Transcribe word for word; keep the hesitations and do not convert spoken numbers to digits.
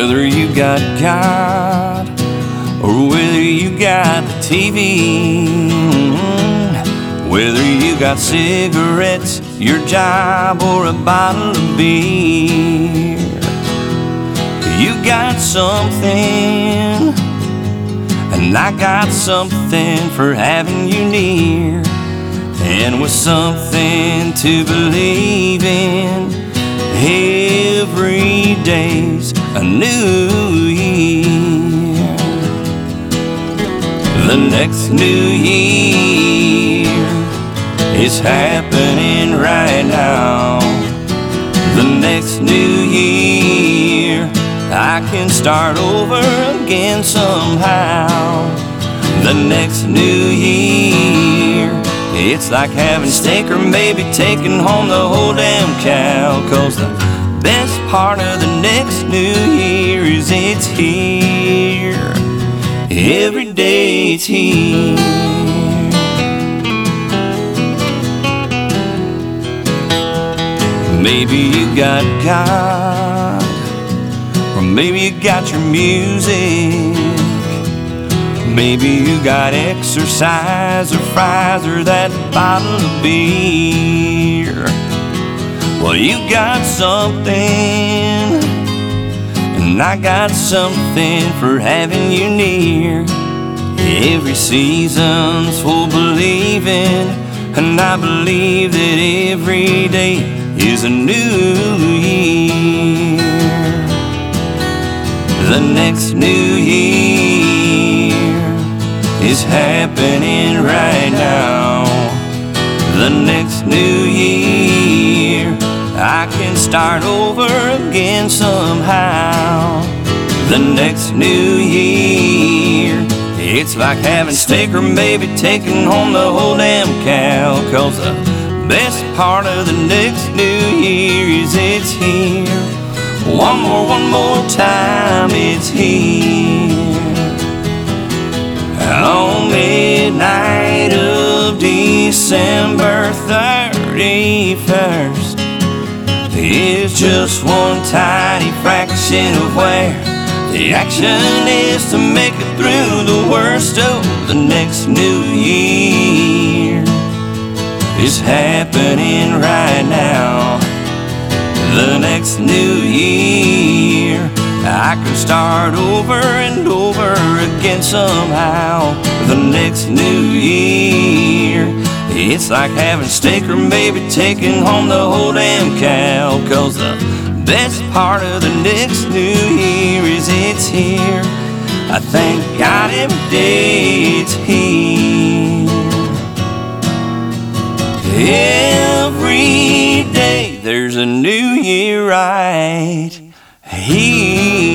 Whether you got God or whether you got the T V, whether you got cigarettes, your job, or a bottle of beer, you got something, and I got something for having you near. And with something to believe in, every day's a new year. The next new year is happening right now. The next new year, I can start over again somehow. The next new year, it's like having steak or maybe taking home the whole damn cow. 'Cause the best part of the next new year is it's here. Every day it's here. Maybe you got God, or maybe you got your music. Maybe you got exercise or fries or that bottle of beer. Well, you got something, and I got something for having you near. Every season's for believing, and I believe that every day is a new year. The next new year is happening right now. The next new year, I can start over again somehow. The next new year, it's like having steak or maybe taking home the whole damn cow. 'Cause the best part of the next new year is it's here. One more, one more time, it's here. On midnight of December thirty-first is just one tiny fraction of where the action is to make it through the worst of the next new year. Is happening right now. The next new year, I can start over and over again somehow. The next new year, it's like having steak or maybe taking home the whole damn cow. 'Cause the best part of the next new year is it's here. I thank God every day it's here. Every day there's a new year right here.